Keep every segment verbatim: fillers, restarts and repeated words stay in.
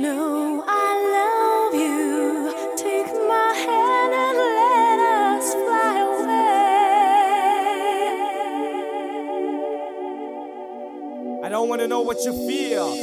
know I love you. Take my hand and let us fly away. I don't wanna know what you feel.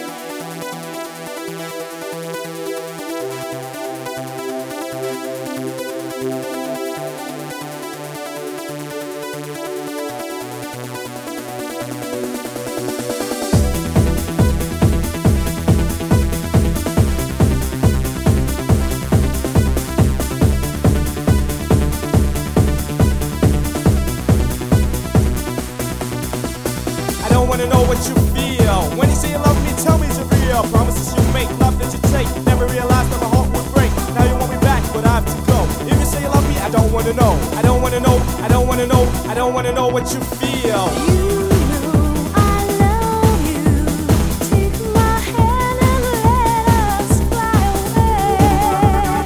I don't wanna know what you feel. When you say you love me, tell me it's real. Promises you make, love that you take. Never realized that my heart would break. Now you want me back, but I have to go. If you say you love me, I don't wanna know. I don't wanna know, I don't wanna know, I don't wanna know what you feel. You know I love you. Take my hand and let us fly away.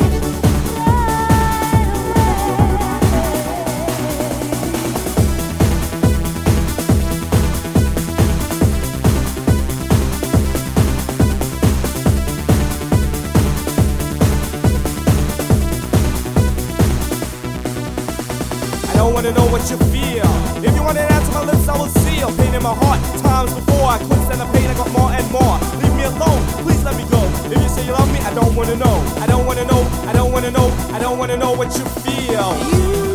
I don't wanna know what you feel. If you want an answer, my lips I will seal. Pain in my heart, times before I couldn't stand the pain, I got more and more. Leave me alone, please let me go. If you say you love me, I don't wanna know. I don't wanna know, I don't wanna know, I don't wanna know what you feel. You